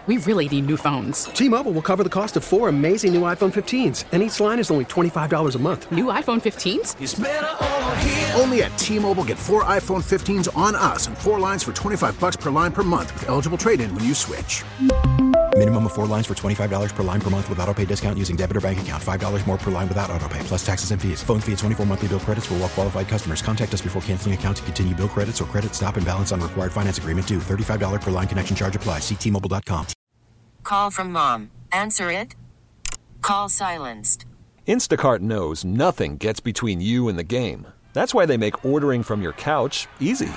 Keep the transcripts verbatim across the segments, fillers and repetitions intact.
We really need new phones. T-Mobile will cover the cost of four amazing new iPhone fifteens, and each line is only twenty-five dollars a month. New iPhone fifteens? It's better over here. Only at T-Mobile, get four iPhone fifteens on us and four lines for twenty-five dollars per line per month with eligible trade-in when you switch. Minimum of four lines for twenty-five dollars per line per month with autopay discount using debit or bank account. five dollars more per line without autopay, plus taxes and fees. Phone fee at twenty-four monthly bill credits for well-qualified customers. Contact us before canceling account to continue bill credits or credit stop and balance on required finance agreement due. thirty-five dollars per line connection charge applies. See T Mobile dot com. Call from mom. Answer it. Call silenced. Instacart knows nothing gets between you and the game. That's why they make ordering from your couch easy.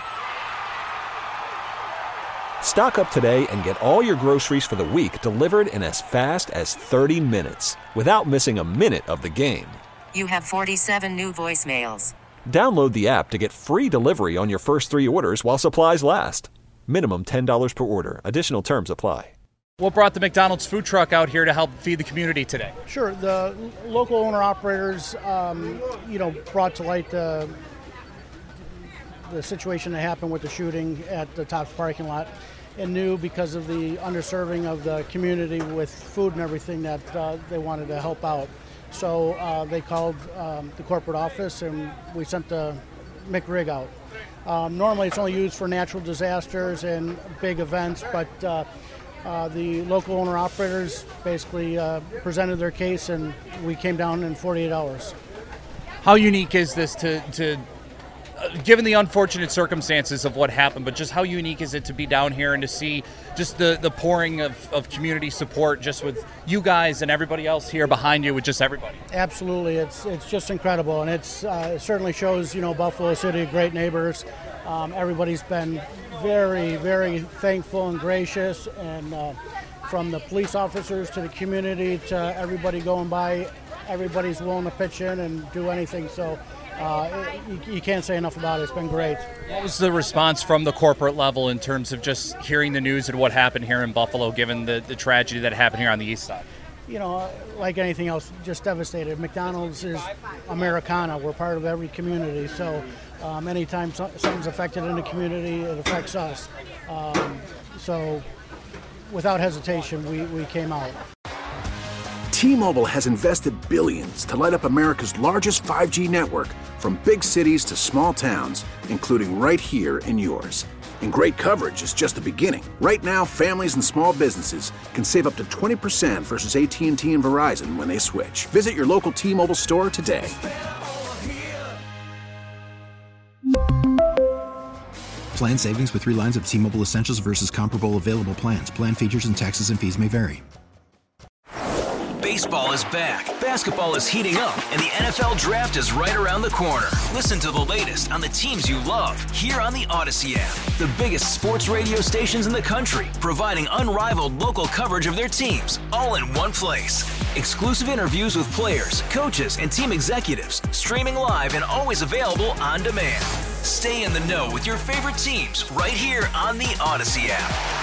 Stock up today and get all your groceries for the week delivered in as fast as thirty minutes without missing a minute of the game. You have forty-seven new voicemails. Download the app to get free delivery on your first three orders while supplies last. Minimum ten dollars per order. Additional terms apply. What brought the McDonald's food truck out here to help feed the community today? Sure. The local owner-operators, um, you know, brought to light the, the situation that happened with the shooting at the Tops parking lot, and knew because of the underserving of the community with food and everything that uh, they wanted to help out. So uh, they called um, the corporate office, and we sent the McRig out. Um, normally it's only used for natural disasters and big events, but uh, uh, the local owner-operators basically uh, presented their case, and we came down in forty-eight hours. How unique is this to, to uh, given the unfortunate circumstances of what happened, but just how unique is it to be down here and to see just the, the pouring of, of community support just with you guys and everybody else here behind you with just everybody? Absolutely. It's it's just incredible, and it's uh, it certainly shows, you know, Buffalo City, great neighbors. Um, everybody's been very, very thankful and gracious, and uh, from the police officers to the community to everybody going by, everybody's willing to pitch in and do anything. So uh, you, you can't say enough about it. It's been great. What was the response from the corporate level in terms of just hearing the news and what happened here in Buffalo, given the, the tragedy that happened here on the east side? You know, like anything else, just devastated. McDonald's is Americana. We're part of every community. So um, anytime something's affected in the community, it affects us. Um, so without hesitation, we, we came out. T-Mobile has invested billions to light up America's largest five G network, from big cities to small towns, including right here in yours. And great coverage is just the beginning. Right now, families and small businesses can save up to twenty percent versus A T and T and Verizon when they switch. Visit your local T-Mobile store today. Plan savings with three lines of T-Mobile Essentials versus comparable available plans. Plan features and taxes and fees may vary. Baseball is back, basketball is heating up, and the N F L Draft is right around the corner. Listen to the latest on the teams you love here on the Odyssey app. The biggest sports radio stations in the country, providing unrivaled local coverage of their teams, all in one place. Exclusive interviews with players, coaches, and team executives, streaming live and always available on demand. Stay in the know with your favorite teams right here on the Odyssey app.